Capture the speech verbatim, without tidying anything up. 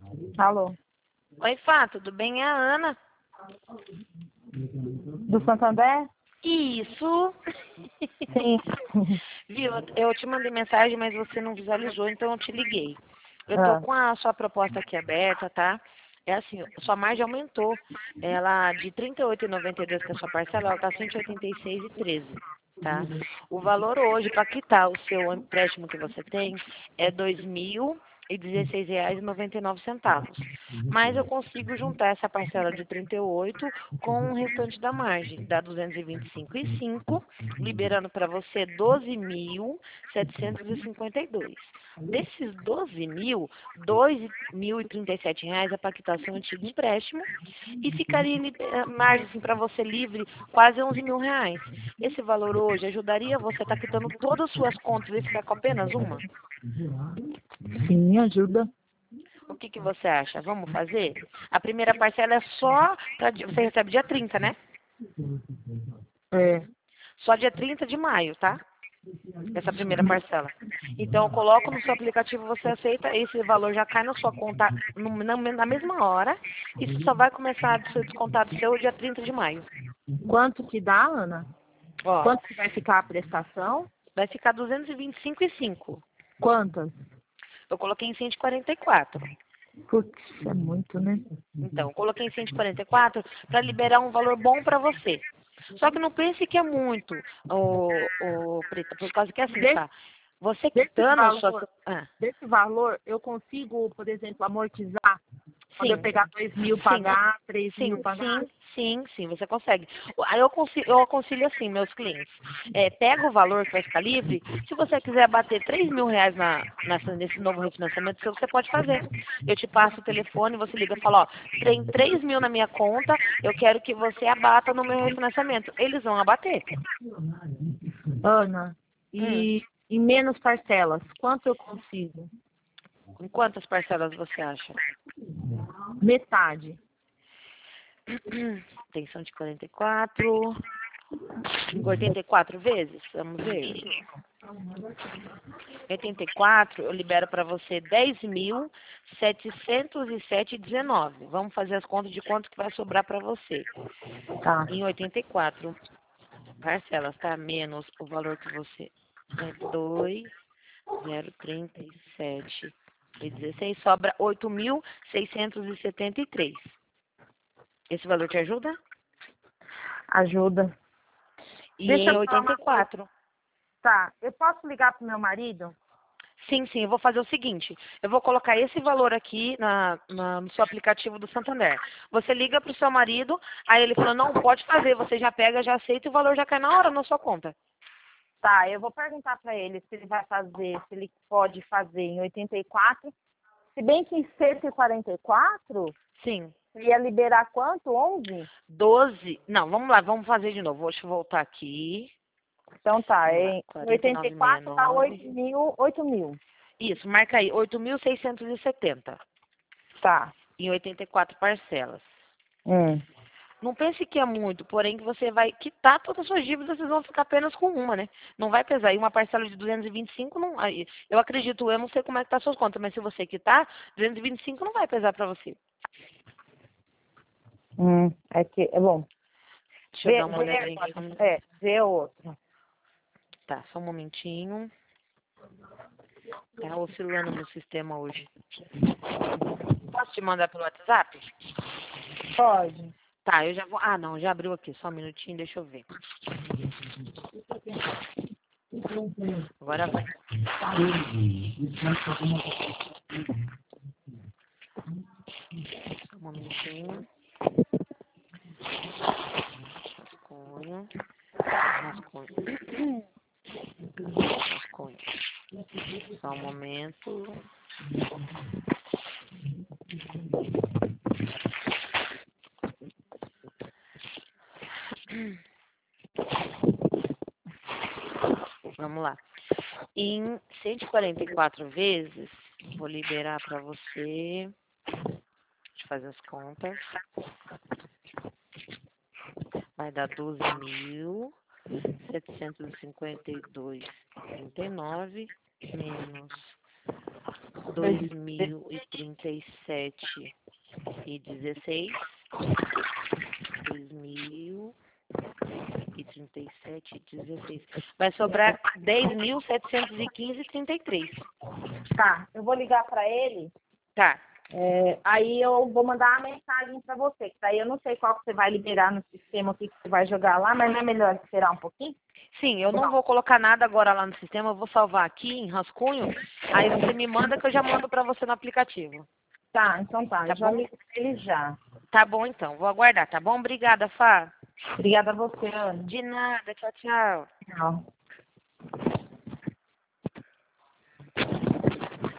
Alô? Oi, Fá, tudo bem? É a Ana. Do Santander? Isso. Sim. Viu? Eu te mandei mensagem, mas você não visualizou, então eu te liguei. Eu tô Ah, com a sua proposta aqui aberta, tá? É assim, sua margem aumentou. Ela de trinta e oito reais e noventa e dois centavos, que é a sua parcela, ela tá cento e oitenta e seis reais e treze centavos, tá? O valor hoje para quitar o seu empréstimo que você tem é dois mil e dezesseis reais e noventa e nove centavos. Mas eu consigo juntar essa parcela de trinta e oito com o restante da margem, dá duzentos e vinte e cinco reais e cinco centavos, liberando para você doze mil setecentos e cinquenta e dois. Desses doze mil, dois mil e trinta e sete reais é para quitar seu antigo empréstimo e ficaria liber- margem assim, para você livre quase onze mil reais. Esse valor hoje ajudaria você a estar quitando todas as suas contas e ficar com apenas uma? sim, ajuda. O que, que você acha? Vamos fazer? A primeira parcela é só pra, di- você recebe dia trinta, né? É. Só dia trinta de maio, tá? Essa primeira parcela. Então, eu coloco no seu aplicativo, você aceita, esse valor já cai na sua conta no- na, na mesma hora e só vai começar a ser descontado seu dia trinta de maio. Quanto que dá, Ana? Ó, Quanto que vai ficar a prestação? vai ficar duzentos e vinte e cinco reais e cinco centavos. Quantas? Eu coloquei em cento e quarenta e quatro. Putz, é muito, né? Então, eu coloquei em cento e quarenta e quatro para liberar um valor bom para você. Só que não pense que é muito, o, o Preta, por causa que é assim, Desse, tá? Você desse quitando suas... valor, Ah, desse valor, eu consigo, por exemplo, amortizar? Quando eu sim, pegar dois mil sim, pagar, três mil sim, pagar? sim, sim, sim, você consegue. Aí eu consigo, eu aconselho assim, meus clientes. É, pega o valor que vai ficar livre. Se você quiser bater três mil reais na, nessa, nesse novo refinanciamento seu, você pode fazer. Eu te passo o telefone, você liga e fala, ó, tem três mil na minha conta, eu quero que você abata no meu refinanciamento. Eles vão abater. Ana, Hum. e em menos parcelas, quanto eu consigo? Em quantas parcelas você acha? Metade. Tensão de quarenta e quatro. oitenta e quatro vezes? Vamos ver. oitenta e quatro, eu libero para você dez mil setecentos e sete reais e dezenove centavos. Vamos fazer as contas de quanto que vai sobrar para você. Tá. Em oitenta e quatro parcelas, tá? Menos o valor que você... É dois mil e trinta e sete e dezesseis, sobra oito mil seiscentos e setenta e três. Esse valor te ajuda? Ajuda. E Deixa em eu falar oitenta uma e coisa. quatro Tá, eu posso ligar pro meu marido? Sim, sim, eu vou fazer o seguinte, eu vou colocar esse valor aqui na, na- no seu aplicativo do Santander. Você liga para o seu marido, aí ele falou, não, pode fazer, você já pega, já aceita e o valor já cai na hora na sua conta. Tá, eu vou perguntar pra ele se ele vai fazer, se ele pode fazer em oitenta e quatro. Se bem que em cento e quarenta e quatro, Sim, ele ia liberar quanto? onze? doze, não, vamos lá, vamos fazer de novo, deixa eu voltar aqui, Então tá, vamos lá, em quarenta e oitenta e nove vírgula sessenta quatro e dá nove. oito mil, oito mil. Isso, marca aí, oito mil seiscentos e setenta Tá. em oitenta e quatro parcelas. Hum. Não pense que é muito, porém que você vai quitar todas as suas dívidas, vocês vão ficar apenas com uma, né? Não vai pesar. E uma parcela de duzentos e vinte e cinco, não, aí, eu acredito, eu não sei como é que tá as suas contas, mas se você quitar, duzentos e vinte e cinco não vai pesar para você. Hum. É que, é bom. Deixa eu Vê, dar uma vê, olhadinha aqui. é, vê outro. Tá, só um momentinho. Tá oscilando meu sistema hoje. Posso te mandar pelo WhatsApp? Pode. Tá, eu já vou. Ah, não, já abriu aqui. Só um minutinho, deixa eu ver. Agora vai. Só um momentinho. Rascunho. Rascunho. Rascunho. Só um momento. Vamos lá. Em cento e quarenta e quatro vezes, vou liberar para você. Deixa eu fazer as contas. Vai dar doze mil setecentos e cinquenta e dois vírgula trinta e nove menos dois mil e trinta e sete e dezesseis. dois mil e trinta e sete e dezesseis. Vai sobrar dez mil setecentos e quinze e trinta e três. Tá, eu vou ligar para ele. Tá. É, aí eu vou mandar uma mensagem para você, que daí eu não sei qual que você vai liberar no sistema, o que, que você vai jogar lá, mas não é melhor esperar um pouquinho? Sim, eu não vou colocar nada agora lá no sistema, eu vou salvar aqui em rascunho, aí você me manda que eu já mando para você no aplicativo. Tá, então tá, Tá eu já bom? ligo pra ele já. Tá bom então, vou aguardar, tá bom? Obrigada, Fá. Obrigada a você, Ana. De nada, tchau, tchau. Tchau.